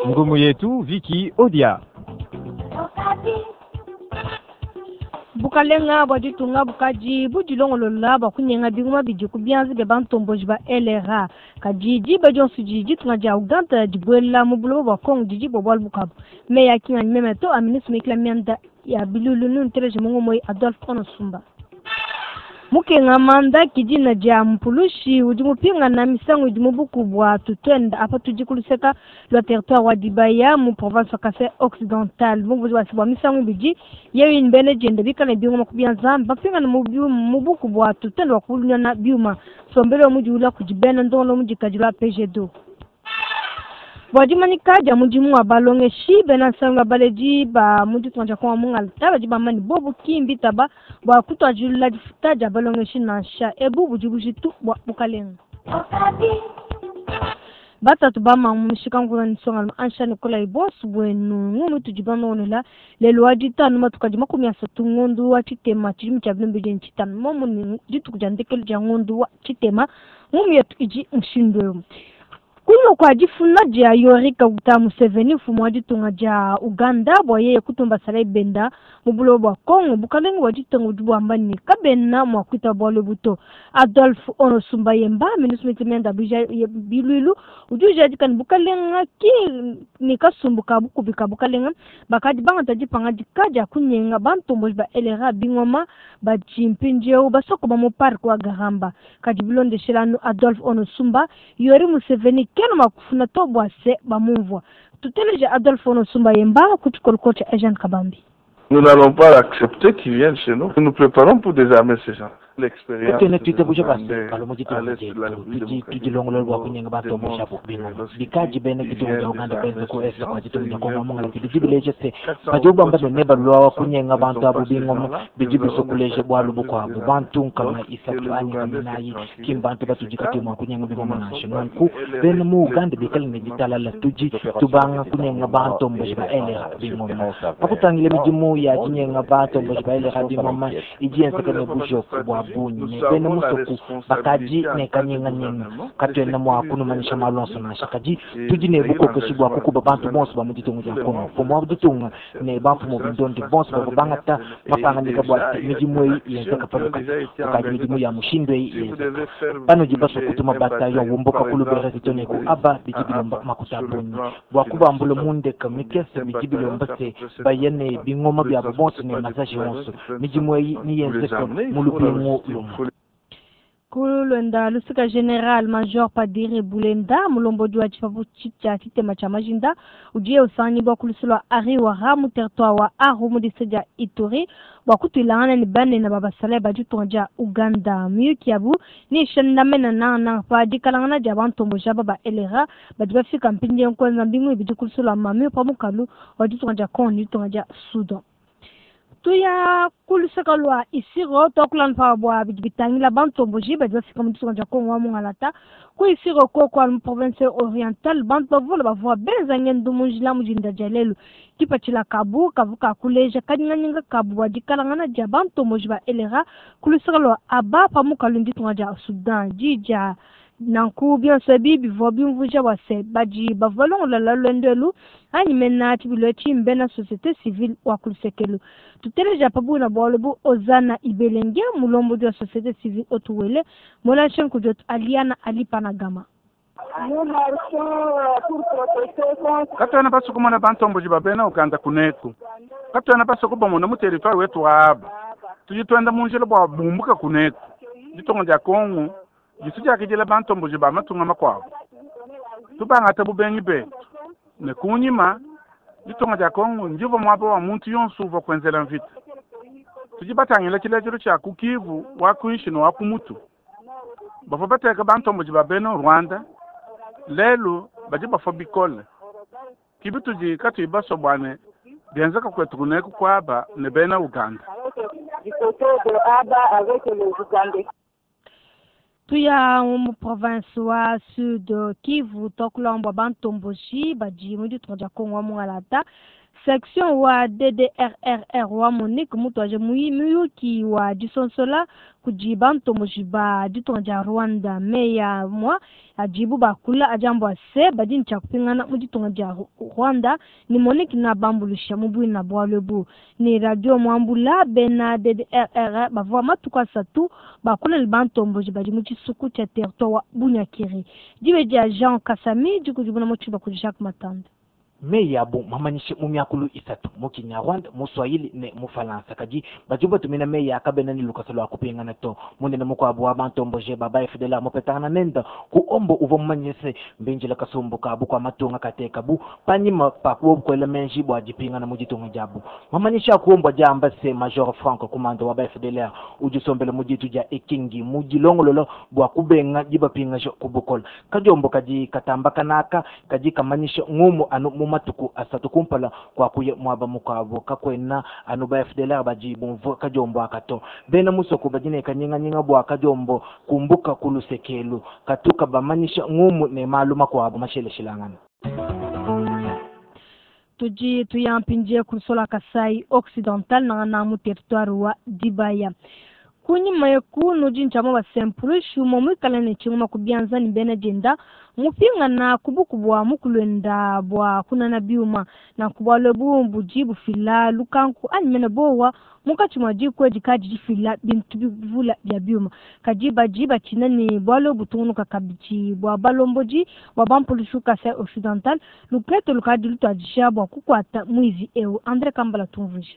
ngumu yetu Vicky Odia. Bukalenga baditunga bukaji bujilongolo la bakunyenga binguma bijiku bianzi be bantomboji ba LRA kajiji bajonsu jiji tunga ja Uganda jibwela mubulo ba Kongo jiji bobal bukabu me yakinga memeto aminis mekla mianda ya bilulu nteleje mungu moyi Adolphe Onosumba mukenga manda kijina ja mpulushi ujimupinga na misango ujimubuku bwa tutwenda apa tujikuluseka lwa territoire wa Dibaya mu province wa Kasai Occidental mubuzi wa sibwa misango biji yewi nbene jende bika na biuma kubianza bapinga na mubuku bwa tutwenda wa kulunya na biuma sombele wa muji ula kujibena ndono muji kajula PG2 Wajimani kaja mujimu wa balonge shibe na sanga baleji ba muji tuanja kwa mungal taba jiba mani bobu kimbi taba wa kutwa jula jifutaja balonge shi na sha ebu bujibuji tu wa bukalenga bata tubama mshika nguna nisonga ansha nikola ibos bwenu ngumu tujibano onela lelo wajita numa tukajima kumya satungondu wa chitema chimu chabimbe jenchitan momu ni jitu kujandekele jangondu wa chitema ngumu yetu iji mshindwe kuno kwa jifuna ja yorika utamu 7 fumwaji tunga ja Uganda boye kutumba sala benda mubulo bwa Kongo bukalenga wajitango jubu ambani kabena mwakwita bwalo buto Adolphe Onosumba yemba minusmiti menda bilulu ujuja jikan bukalenga ki nikasumbuka bukubika bukalenga bakaji banga tajipanga jikaja kunyenga bantombo ba LRA bingoma ba chimpinjeo basoko ba mu park wa Gahamba kajibilonde shilano Adolphe Onosumba yori Museveni kena makufuna tobwa se bamuvwa tuteleje Adolphe Onosumba yemba kutukolkocha Ejan Kabambi. Nous n'allons pas accepter qu'ils viennent chez nous. Nous nous préparons pour désarmer ces gens. L'expérience. bunye bene musoku bakaji ne kanyenga nyenga katwenda mwa kuno manisha malonso na shakaji tujine buko keshibwa kukuba bantu bonso ba muditungu ja kono fo mwa buditunga ne bantu mo bindondi bonso ba bangata mapanga ndika bwa mijimwe yenza kaparuka kaji mijimu ya mushindwe yenza bano jibaso kutuma batayo wumboka kulubera zitone ku aba bijibilo makutabunye bwa kuba mbulo munde kamikese mijibilo mbase bayene bingoma bya bonso ne mazaji wonso mijimwe ni yenza ko mulupingo Kulunda lusika general major Padiri Bulenda mulombo jwa chifavu chicha chitema cha majinda ujie usani bwa kulisulwa ari wa ramu territoire wa arumu diseja Ituri wakutulangana ni bane na baba sale bajutonja Uganda miyuki yabu ni shandamena na padikalangana jabantombo jaba ba LRA badibafika mpindi nkwenza mbingu ibijikulisulwa mamiyo pamukalu wajutonja koni yutonja Sudan tuya kulisakalwa isiro tokulan pa bwa bidibitangila bantombo jiba dafika mutso nja ko wa mungalata ku isiro ko kwa province orientale banto vola bavwa benza ngendo munjila mujinda jalelu kipachila kabu kavuka kuleja kanyanga kabu wadikalangana ja bantombo jiba LRA kulisakalwa aba pamukalundi tunja Sudan jija nanku bien sabibi vobi mvuja wase baji bavolon la lendelu ani menati biloti mbena société civile wa kulisekelu tuteleja pabu na bolobu ozana ibelenge mulombo de société civile otuwele molashen kujot aliana alipanagama katana baso kumana bantombo jibabena ukanda kunetu katana baso kubamona mu territoire wetu aba tujitwenda munjelo bwa bumbuka kunetu ditongo ja Kongo jisuja kijela bantombo jiba matunga makwabo tubanga tabubengi be ne kunyima ditonga ja Kongo njivo mwabo wa muntu yonsuva kwenzela mvita tujibatangila kilejero cha kukivu wa kuishi no wakumutu bafobateka bantombo jiba beno Rwanda lelo bajiba fobikole kibitu ji katu ibaso bwane bianzaka kwetu kuneku kwaba ne bena Uganda tuya mu province wa Sud Kivu tokulombo bantomboshi baji mudu tonja Kongo mungalata section wa DDRRR wa Monique Mutwaje Muyuki wa Disonsola kujiba ntomojiba ditonja Rwanda meya mwa ajibu bakula ajambo ase badini chakupingana muditonja Rwanda ni Monique na bambulisha mubu na bwalebu ni radio mwambula bena DDRRR bavwa matuka satu bakula libantombojiba dimuchisuku cha territoire wa Bunyakiri diweja Jean Kasami dikujibuna mochiba kujishak matanda meya bu mamanyishe mumyakulu isatu mukinyarwanda muswahili ne mufalansa kaji bajumba tumina meya akabena ni lukasalo akupingana to munene mukwabu abantomboje baba fidela mopetana nenda ku ombo uvo manyese mbinjila kasumbuka bu kwa matunga kateka bu panyima pakuo kwele menji bwa jipingana mujitunga jabu mamanyisha kuomba jamba se major Franco komando wa baba fidela ujusombele mujitu ja ekingi mujilongololo bwa kubenga jiba pinga jo kubukol kajombo kaji katamba kanaka kaji kamanyisha ngumu anu matuku asatu kumpala kwa kuye mwaba mukabo kakwena anuba FDLR bajibu kajombo akato bena musoko bajine kanyinga bwa kajombo kumbuka kulusekelu katuka bamanisha ngumu ne maluma kwa abo mashele shilangana tuji tuyampinje kusola Kasai Occidental na mu territoire wa Dibaya kunyi mayeku nujinchamo ba sempulu shumo mwikalane chinguma kubianza ni bena jenda mupinga na kubukubwa mukulenda bwa kuna na biuma na kubwalo bumbu jibu fila lukanku animene bowa mukachuma jikwe jikaji fila bintu bivula bya biuma kajiba jiba chinani bwalo butunu kakabichi bwa balomboji bwa bampulu shuka sa Occidental lukleto lukadi lutajisha bwa kukwata mwizi Andre Kambala tumvusha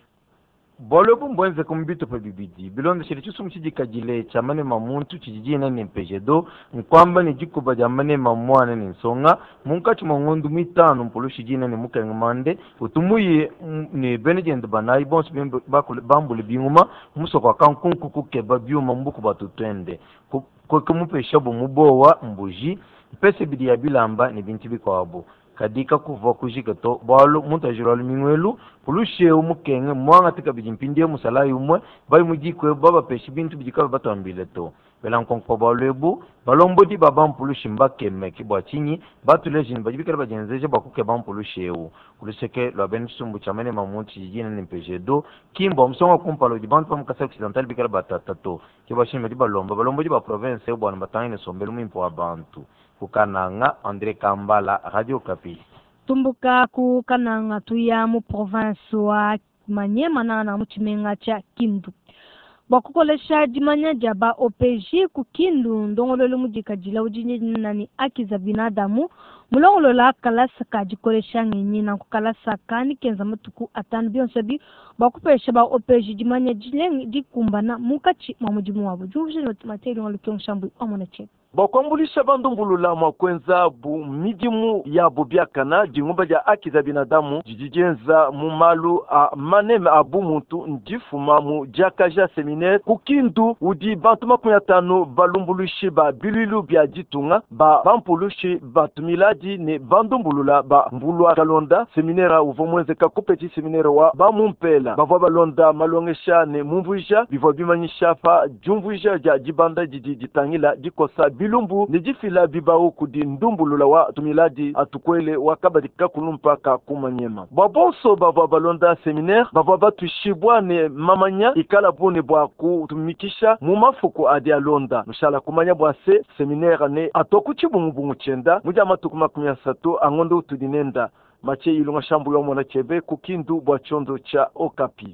bolo bumbwenze kumbito pa bibidi bilondo shiri chusu mchijika jile chamane mamuntu chijijina ni mpejedo mkwamba ni jikuba jamane mamwane ni nsonga munka chumongondu mitano mpulu shijina ni muka ngmande utumuye ni benejende banayi bonsu bambuli binguma muso kwa kankunku kukeba biuma mbuku batutwende kwa kumupe shabu mubowa mbuji pese bidi ya bilamba ni binti bikwabu kadika kuva kujikato balo muntajiro almingwelu pulushe umukenge mwanga tika bijimpindie musala yumwe bayi mujikwe baba peshi bintu bijika batambile to belankonko balebu balombodi baba mpulushi mbakeme kibwa chinyi batulejini bajibikala bajenzeje bakuke bampulushi eu kuliseke lwa bensumbu chamene mamunti jijina ni mpejedo kimbo msonga kumpalo dibantu pa mkasa occidental bikala batatato kibwa shime di balombodi ba province bwana batangine sombelu mimpo abantu kukananga Andre Kambala Radio Kapi tumbuka kukananga tuya mu province wa Manyema na muchimenga cha Kindu bakukolesha dimanya jaba OPG ku Kindu ndongololo mujika jila ujinye nani akiza binadamu mulongolo la kalasa kajikolesha ngenyi na kukalasa kani kenza matuku atanu byonsebi bakupesha ba OPG dimanya jile dikumbana mukachi mamujimu wabo juje no materi ngalo shambu amona che bakwambulisha bandumbulula makwenza bu midimu ya bubiakana jingumba ja akiza binadamu jijijenza mu malu a maneme abu muntu njifuma mu jakaja seminaire kukindu udi bantuma kunyatano balumbulushi ba bililu bya jitunga ba bampulushi batumiladi ne bandumbulula ba mbulwa kalonda seminaire uvomwenze kakupeti seminaire wa ba mumpela bavwa balonda malongesha ne mumvuja bivwa bimanyisha fa jumvuja ja jibanda jitangila jikosa bilumbu nijifila bibao kudi ndumbulula wa tumiladi atukwele wakabadika kulumpa ka kumanyema babonso bava balonda seminaire bava batushibwane mamanya ikala bone bwa kutumikisha mu mafuko adi alonda mushala kumanya bwa se seminaire ne atokuchibungu chenda muja matukuma 13 angondo utudinenda mache ilunga shambu yo mona chebe kukindu bwa chondo cha Okapi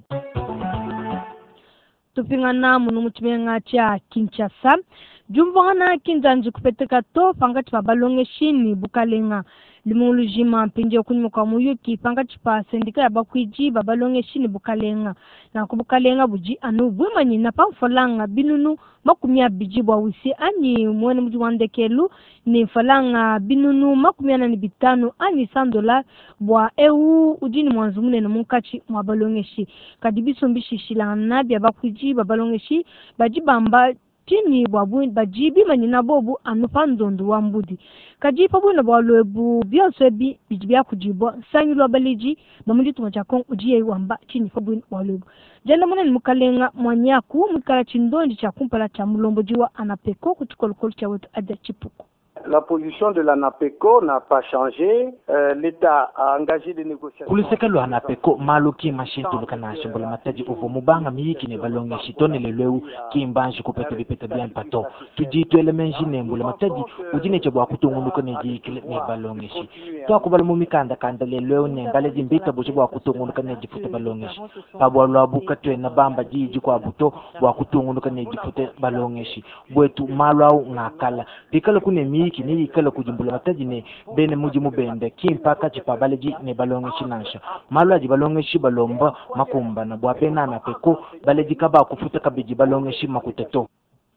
tupingana munu muchimenga cha Kinshasa jumvana kinjanji kupeteka to pangati pa balongeshini bukalenga limulujima pinje kunyuma kwa muyuki pangati pa sendika ya bakwiji babalongeshini bukalenga na kubukalenga buji anu bwemanyi na pamfolanga binunu makumya biji bwa wisi ani mwene mji wandekelu ni falanga binunu makumya na ni bitanu ani $100 bwa ujini mwanzumune na munkachi mwa balongeshi kadibiso mbishi shilana bya bakwiji babalongeshi bajibamba tini babu bajibi manina bobu anupandondo wambudi kajipa buna balwebu bionsebi bijibya kujibo sanyulwa baliji bamundi tumachakon ujiye wamba tini fabun balwebu jana mwana mukalenga mwanyaku mukala chindondi cha kumpala cha mulombojiwa anapeko kutukolokolo cha wetu aja chipuko La position de la NAPECO n'a pas changé. L'État a engagé des négociations. Kulisekalo NAPECO maluki mashintu lukana shimbola mataji uvumubanga miyiki ne balonge shitone leleu kimbanji kupeta bipeta bien pato. Tujitu elemenji ne mbula mataji ujine chebwa kutungunuka ne jikile ne balonge shi. Toa kubala mumikanda kanda leleu ne mbale jimbita buchibwa kutungunuka ne jifute balonge shi. Pabwa luabu katwe na bamba jiji kwa buto wa kutungunuka ne jifute balonge shi. Bwetu malwau ngakala. Pikala kune miyiki ni ikala kujimbula mataji ne bene muji mubende kimpaka chipabaleji ne balonge shi nansha. Malwaji balonge shi balomba makumba na bwapena NAPECO baleji kaba kufuta kabiji balonge shi makuteto.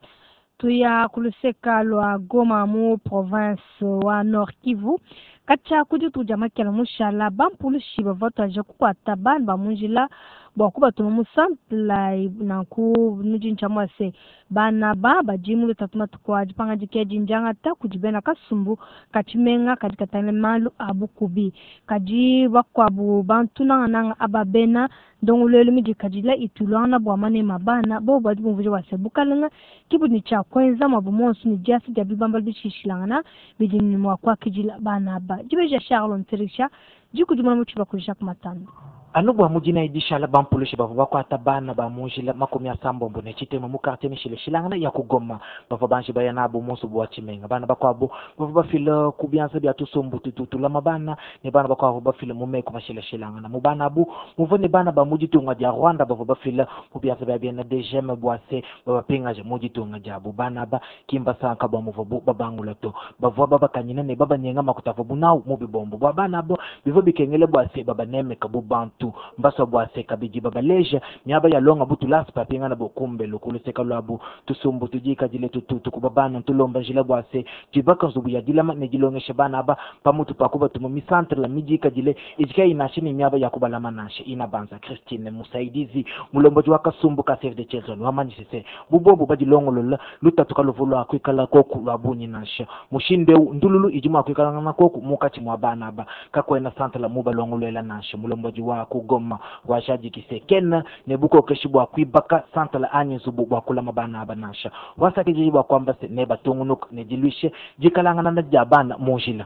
Tuya kuluseka lwa Goma mu province wa Nord Kivu. Kacha kujutu jamakela mushala bampulu shiba voto aje kukwata ban bamunjila bwakuba tumu sample na ku nujincha mwase bana baba jimu tatuma tukwa jipanga jikeji njanga ta kujibena kasumbu kachimenga katika tane malu abukubi kaji bakwabu bantu nanga ababena ndongulelo miji kajila itulwana bwamane mabana bo badimu vuje wasebukalanga kibu ni cha kwenza mabumonsu ni jasi jabibamba bishishilangana bijini mwakwa kijila bana ba jibeja Charles Nterisha jikujumana muchiba kulisha kumatano. Anubwa mujina idishala bampulushi bavuba kwa tabana ba mujila makomi ya sambombo ne chitema mukarte mishile shilangana ya kugoma bavubanshi bayanabu musu bwa chimenga bana bakwabo bavuba fila kubianza bya tusombu tutula mabana ne bana bakwabo bafila mumeko mashile shilangana mubana abu muvone bana ba mujitunga ja Rwanda bavuba fila kubianza bya bya na dejeme bwase babapinga je mujitunga jabu bana ba kimba sanka ba muvubu babangula to bavuba baba kanyina ne baba nyenga makutavu nau mubibombo bana abo bivo bikengele bwase baba neme kabubantu mbaso bwase kabiji babaleja nyaba ya longa butu laspa pinga na bokumbe lukuluseka lwabu tusumbu tujika jile tututu kubabana tulomba jile bwase jibaka zubu ya dilama ne jilonge shebana aba pamutu pakuba tumumi centre la mijika jile ijika inashini nyaba ya kubalama nashe inabanza Christine Musaidizi mulombo jwa kasumbu ka save the children wamani sese bubobu bajilongo lola lutatuka luvulu akwikala koku lwabunyi nashe mushinde ndululu ijuma akwikala na koku mukachi mwabana aba kakwena centre la muba longo lela nashe mulombo jwa kugoma washaji kisekena nebuko keshibwa kwibaka santala anyezubu bakula mabana abanasha wasakije bwa kwamba ne batungunuk ne diluishe jikalangana na jabana mojila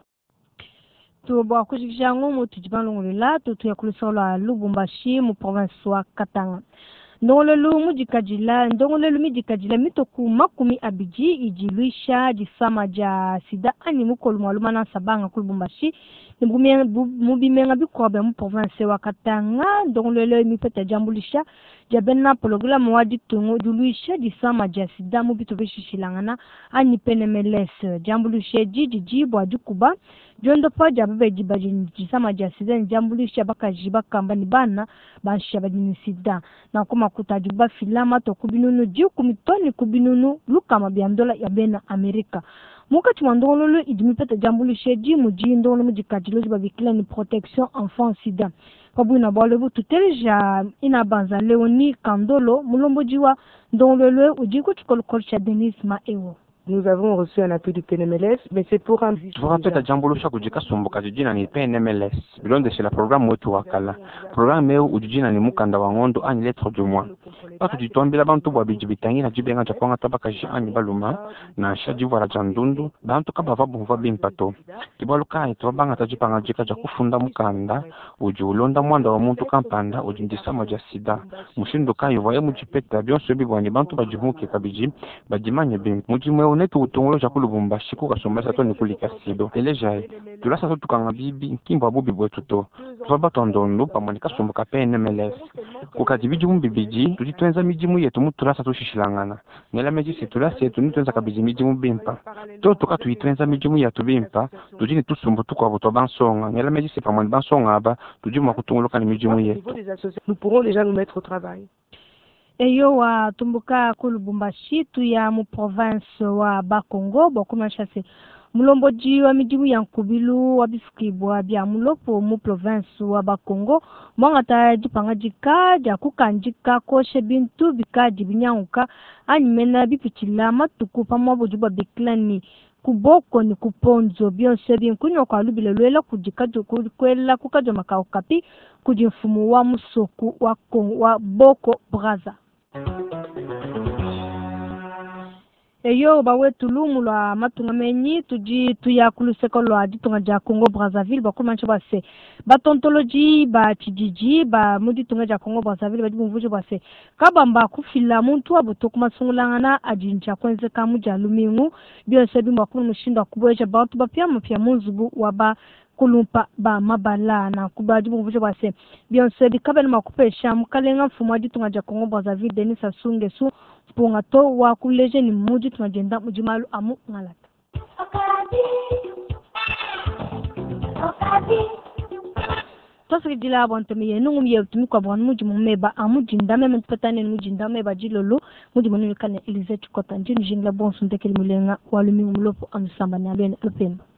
tubo kujishangu mutujibalungula tutu ya kulisola Lubumbashi mu province wa Katanga. Ndongolelu mijikajila mitoku makumi abiji ijiluisha jisama ja sida ani mukolu mwaluma na sabanga kulubumbashi mubimenga bikobe mu province wa Katanga. Ndongolelu mipeta jambulisha jabena program wadi tungo juluisha jisama ja sida mubito bishishilangana ani penemeles jambulisha jiji bwa jukuba jondo pa jabe jibaji jisama ja sida jambulisha bakajiba kambani bana basha badini sida na kuma kutajuba filama to kubinunu jiu kumitoni kubinunu luka mabiandola ya bena Amerika. Muka chumandongolo idimipeta jambulisha ji muji ndongolo mujikajiloji babikila ni protection enfant sida. Kabuna balebu tuteleja inabanza Leoni Kandolo mulombojiwa ndongolo ujiku chukolokolcha Denis Maewo. Nous avons reçu un appui du PNMLS, mais c'est pour un... Je vous rappelle à Djambolusha kujika sumbuka jijina ni PNMLS. Bilonde c'est la programme wetu wakala. Programme meu ujijina ni mukanda wa ngondo ani lettre du mois. Patu jitombila bantu bwa bijibitangi na jibenga jakwanga tabaka ani baluma na shajivu la jandundu. Bantu kaba vabu mvabi mpato. Kibalu kai tuwabanga tajipanga jika jakufunda mukanda. Ujulonda mwanda wa muntu kampanda ujindisa maja sida. Mushindu kai wae mujipeta bionso bibwani bantu bajimuke kabiji. Bajimanye bim. Mujimwe netu utongolo cha Lubumbashi ku kasomesa to ni kulikasido elejaye tulasa to tukanga bibi kimba bubi bwetu to twaba tondondo pamani kasomboka PNMLS ku kadibiji mumbibiji tulitwenza mijimu yetu mutulasa to shishilangana nela meji situlasa yetu nitwenza kabiji mijimu bimpa to toka tuitwenza mijimu yetu bimpa tujini tusumbu tukwa buto bansonga nela meji se pamani bansonga aba tujima kutongolo kana mijimu yetu. Nous pourrons déjà nous mettre au travail. Eyo wa tumbuka kulubumbashi tu ya mu province wa Bakongo bokuma chase mulomboji wa mijimu ya Nkubilu wa bifikibwa bya mulopo mu province wa Bakongo mwangata jipanga jika ja kukanjika koshe bintu bikaji binyanguka anyimena bipichila matuku pamwaboju ba biklani kuboko ni kuponzo byonse binkunyo kwa lubile lwela kujikajo kwela kukajo makao kapi kujimfumu wa musoku wa Boko Braza. eyo bawe tulumu lwa matunga menyi tuji tuyakuluseko lwa ditunga ja Congo Brazzaville bakumancho base batontoloji ba tijiji ba muditunga ja Congo Brazzaville badibumvuje base kabamba kufila muntu abuto kumasungulangana ajinja kwenze kamuja lumingu byose bimakuru mushinda kubweja bantu bapya mupya munzubu waba kulumpa ba mabala na kubajibu mvuje base byonse bikabena makupesha mukalenga mfumo ditunga ja Congo Brazzaville Denis Asunge su punga to wa kuleje ni muji tunajenda mujimalu amu ngalata tosi dila bonte mi yenu ngum yewtumi ko bon muji mumeba amu jindame men patane muji ndame ba jilolo muji monu kane Elizabeth Kota njini jingla bon sunte kele mulenga walumi mumlopo amsamba na bene alpemba